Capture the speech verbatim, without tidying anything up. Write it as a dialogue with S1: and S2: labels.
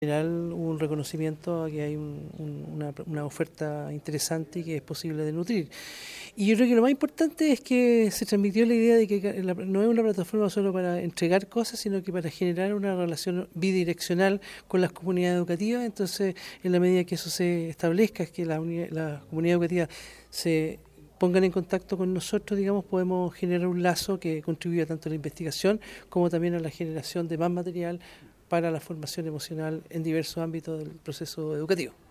S1: general hubo un reconocimiento a que hay un, un, una, una oferta interesante y que es posible de nutrir. Y yo creo que lo más importante es que se transmitió la idea de que la, no es una plataforma solo para entregar cosas, sino que para generar una relación bidireccional con las comunidades educativas. Entonces, en la medida que eso se establezca, es que la, la comunidad educativa se pongan en contacto con nosotros, digamos, podemos generar un lazo que contribuya tanto a la investigación como también a la generación de más material para la formación emocional en diversos ámbitos del proceso educativo.